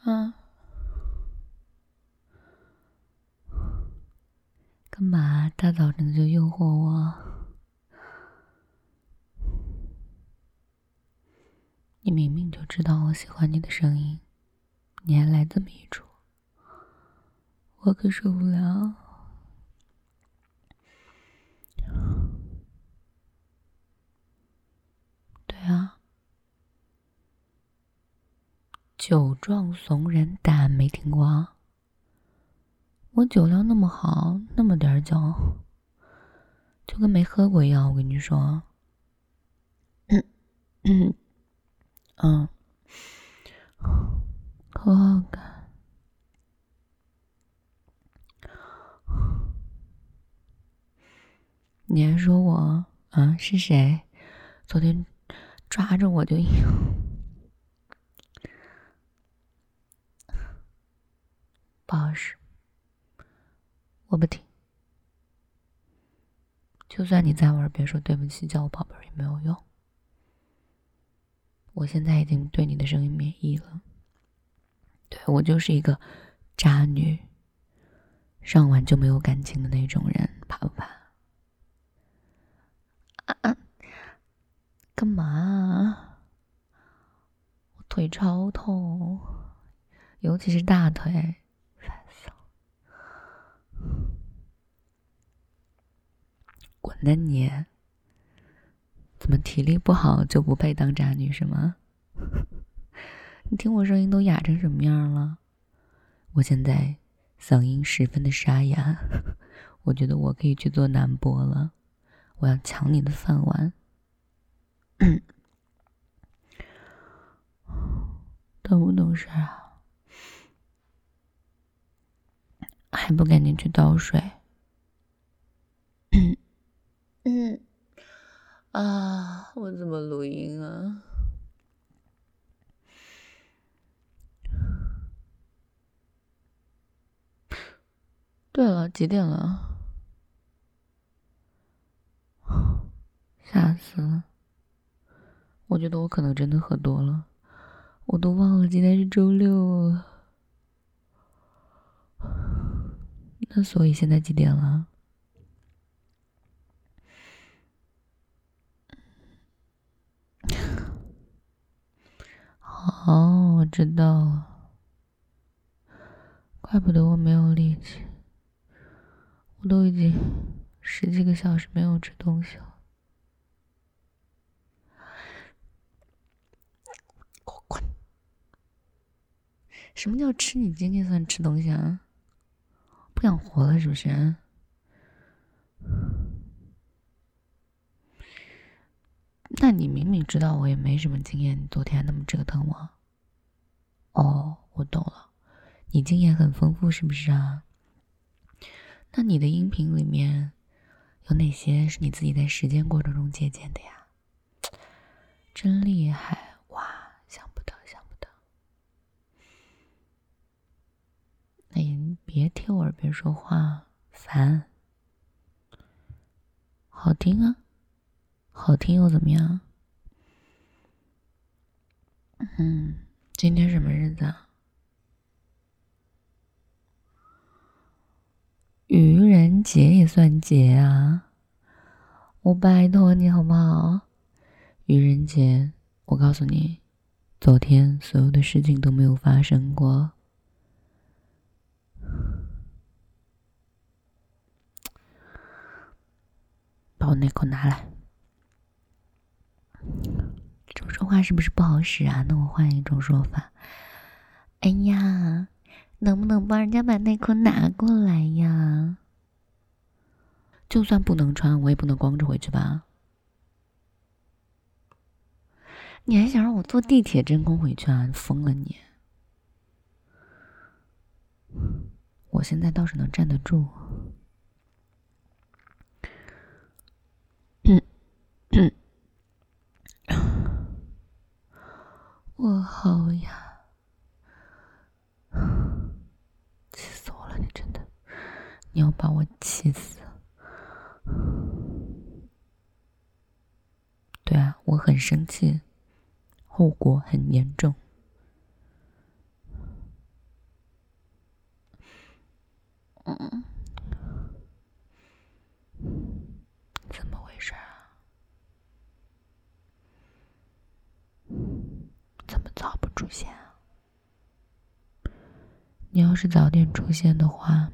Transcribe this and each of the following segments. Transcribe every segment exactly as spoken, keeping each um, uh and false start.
啊，干嘛大早晨的就诱惑我？你明明就知道我喜欢你的声音，你还来这么一出，我可受不了。对啊，酒壮怂人胆，没听过啊？我酒量那么好，那么点酒，就跟没喝过一样。我跟你说，嗯嗯嗯，好好看。你还说我啊？是谁？昨天抓着我就硬。不好使，我不听。就算你在我耳边说对不起，叫我宝贝儿也没有用。我现在已经对你的声音免疫了。对，我就是一个渣女，上完就没有感情的那种人，怕不怕？啊啊！干嘛啊？我腿超痛，尤其是大腿，烦死了！滚蛋你！怎么体力不好就不配当渣女是吗？你听我声音都哑成什么样了？我现在嗓音十分的沙哑，我觉得我可以去做男播了。我要抢你的饭碗！懂不懂事啊？还不赶紧去倒水？嗯嗯啊，我怎么录音啊？对了，几点了？吓死了！我觉得我可能真的喝多了，我都忘了今天是周六了。那所以现在几点了？哦，我知道了，怪不得我没有力气，我都已经十几个小时没有吃东西了。给我滚！什么叫吃你经济算吃东西啊？不想活了是不是？那你明明知道我也没什么经验，你昨天还那么折腾我。哦，我懂了，你经验很丰富是不是啊？那你的音频里面有哪些是你自己在实践过程中借鉴的呀？真厉害哇！想不到，想不到。那你别贴我耳边说话，烦。好听啊，好听又怎么样？嗯，今天什么日子啊？愚人节也算节啊！我拜托你好不好？愚人节，我告诉你，昨天所有的事情都没有发生过。把我内裤拿来。这种说话是不是不好使啊？那我换一种说法。哎呀，能不能帮人家把内裤拿过来呀？就算不能穿，我也不能光着回去吧？你还想让我坐地铁真空回去啊？你疯了你！我现在倒是能站得住。嗯嗯，我好呀！气死我了！你真的，你要把我气死！对啊，我很生气，后果很严重。 出现啊？你要是早点出现的话，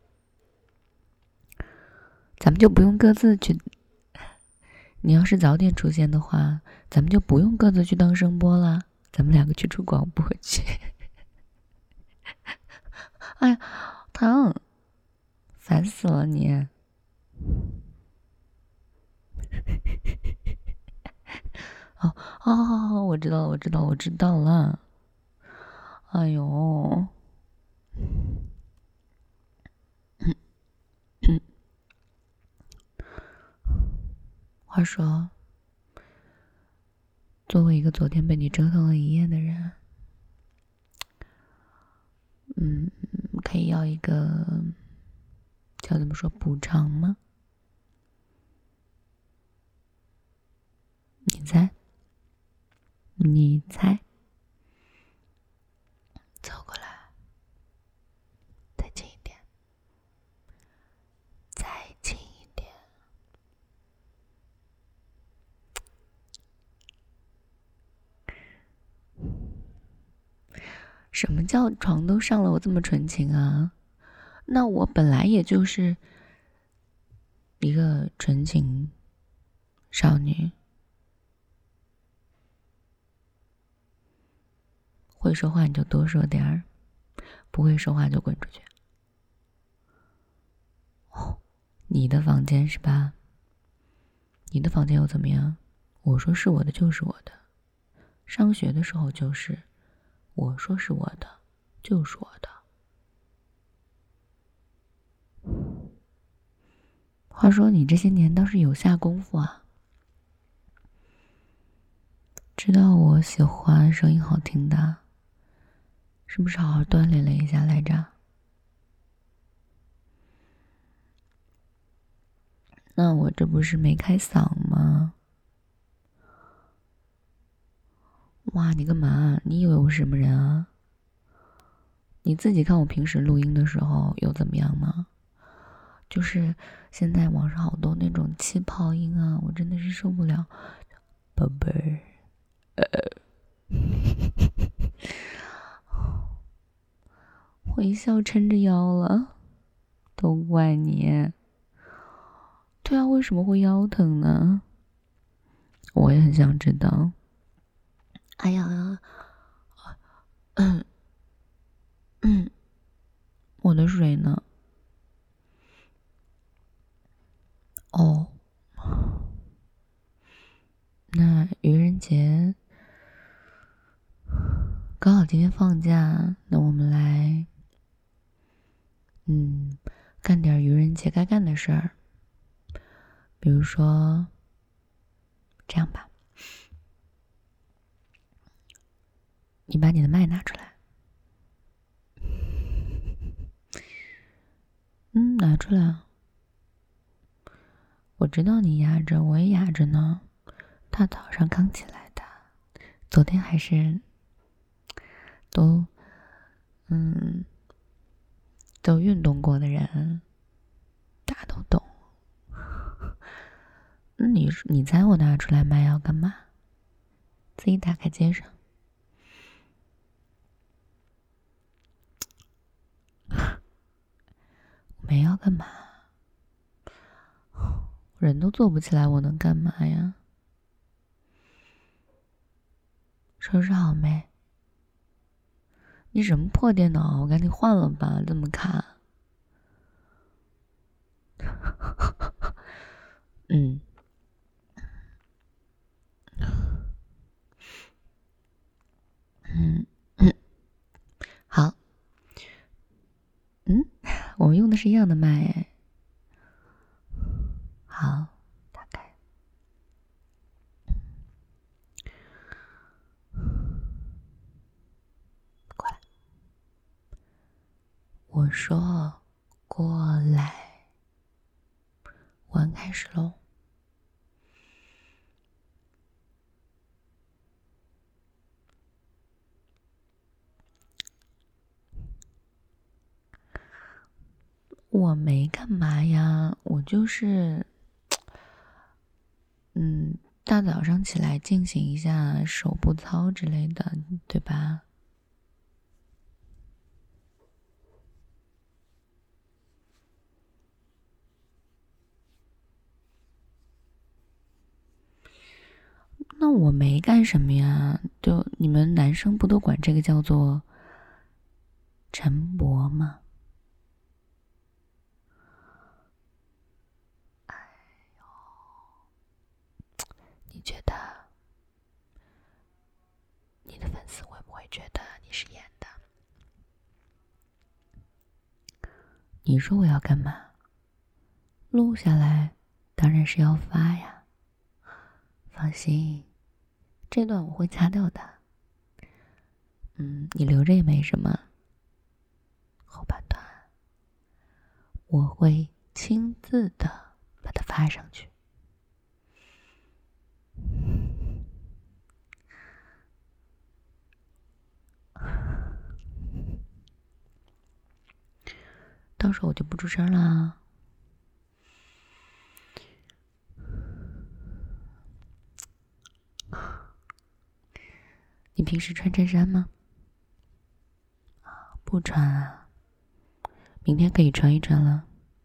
咱们就不用各自去。你要是早点出现的话，咱们就不用各自去当声波了，咱们两个去出广播去。哎呀，疼，烦死了你！哦哦，我知道了，我知道了，我知道了。哎呦，嗯嗯。话说，作为一个昨天被你折腾了一夜的人，嗯，可以要一个叫怎么说补偿吗？你猜？你猜？走过来，再近一点，再近一点。什么叫床都上了，我这么纯情啊？那我本来也就是一个纯情少女，会说话你就多说点儿，不会说话就滚出去。哦，你的房间是吧？你的房间又怎么样？我说是我的就是我的，上学的时候就是，我说是我的就是我的。话说你这些年倒是有下功夫啊，知道我喜欢声音好听的，是不是好好锻炼了一下来着？那我这不是没开嗓吗？哇，你干嘛？你以为我是什么人啊？你自己看我平时录音的时候有怎么样吗？就是现在网上好多那种气泡音啊，我真的是受不了。宝贝儿，呃，我一笑撑着腰了，都怪你。对啊，为什么会腰疼呢？我也很想知道。哎呀，嗯嗯，我的水呢？哦，那愚人节刚好今天放假，那我们来，嗯，干点愚人节该干的事儿。比如说，这样吧，你把你的麦拿出来。嗯，拿出来。我知道你压着，我也压着呢。大早上刚起来的，昨天还是都，嗯，都运动过的人，大家都懂。你你猜我拿出来麦要干嘛？自己打开接上。没要干嘛？人都做不起来，我能干嘛呀？收拾好没？你什么破电脑？我赶紧换了吧，这么卡。嗯，嗯嗯，好。嗯，我们用的是一样的麦哎。好，打开。过来。我说过来。玩开始喽。我没干嘛呀，我就是，嗯， 大早上起来进行一下手部操之类的，对吧？那我没干什么呀，就你们男生不都管这个叫做晨勃吗？哎呦，你觉得你的粉丝会不会觉得你是演的？你说我要干嘛？录下来，当然是要发呀。放心，这段我会掐掉的。嗯，你留着也没什么。后半段，我会亲自的把它发上去。到时候我就不出声了。你平时穿衬衫吗？不穿啊，明天可以穿一穿了。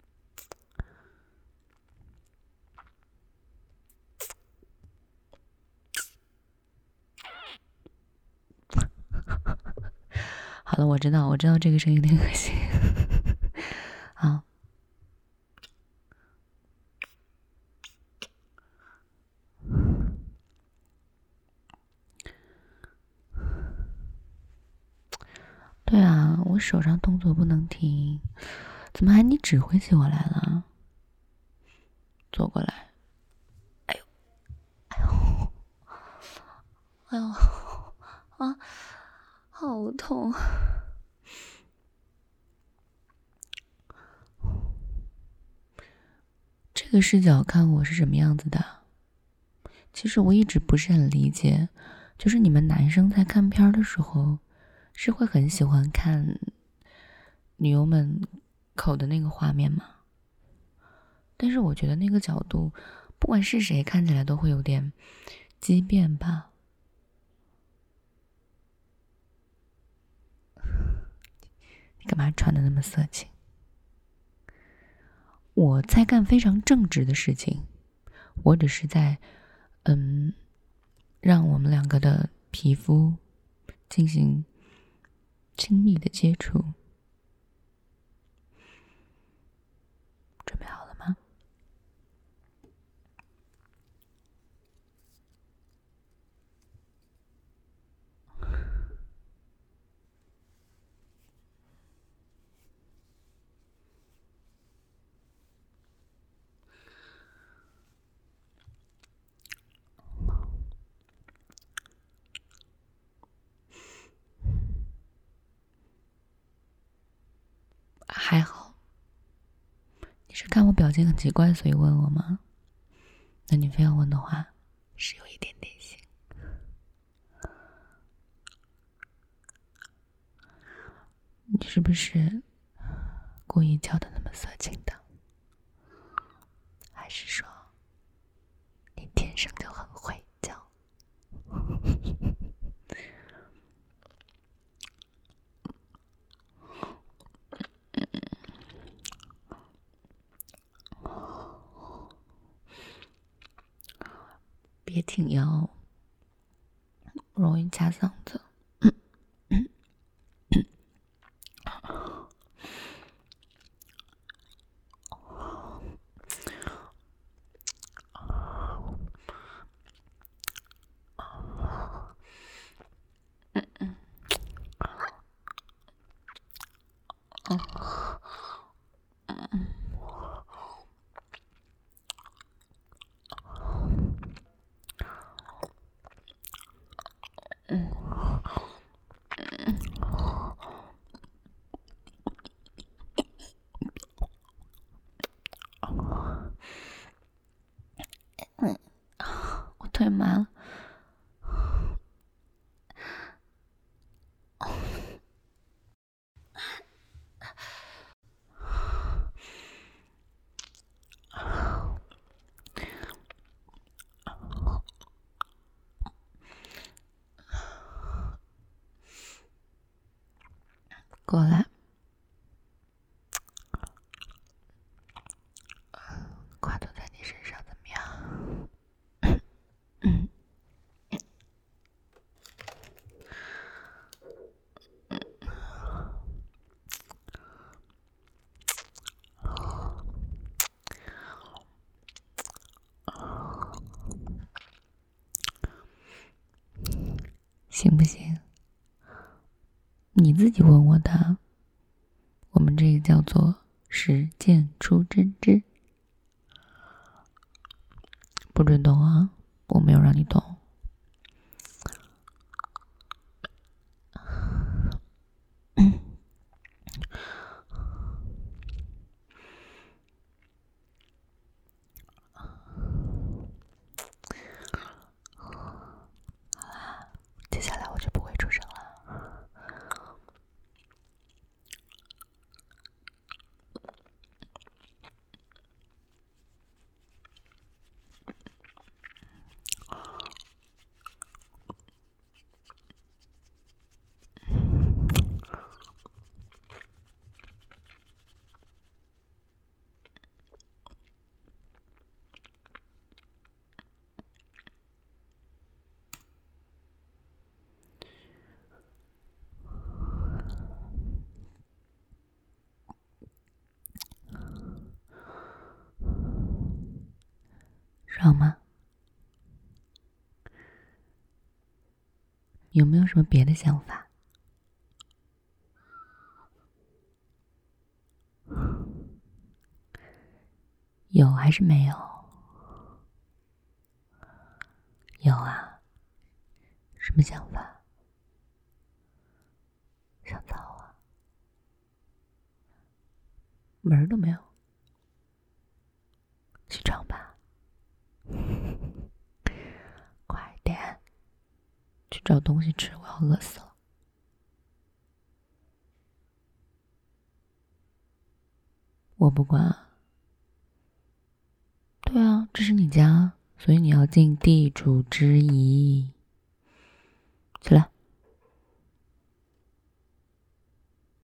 好了，我知道，我知道这个声音有点恶心。好。对啊，我手上动作不能停，怎么还你指挥起我来了？坐过来。哎呦，哎呦，哎呦，啊，好痛！这个视角看我是什么样子的？其实我一直不是很理解，就是你们男生在看片的时候，是会很喜欢看女优们口的那个画面吗？但是我觉得那个角度，不管是谁看起来都会有点畸变吧。你干嘛穿的那么色情？我在干非常正直的事情，我只是在，嗯，让我们两个的皮肤进行亲密的接触。准备好了吗？还好。你是看我表情很奇怪，所以问我吗？那你非要问的话，是有一点点心。你是不是故意叫的那么色情的？还是说你天生就很会叫？别挺腰，容易卡嗓子。我腿麻了。 过来，跨坐在你身上怎么样？嗯。行不行？你自己问我的，我们这个叫做实践出真知，不准动啊！我没有让你动。接下来我就不会出声了。爽吗？有没有什么别的想法？有还是没有？有啊。什么想法？想操啊？门儿都没有。去找吧。快点，去找东西吃，我要饿死了。我不管。对啊，这是你家，所以你要尽地主之谊。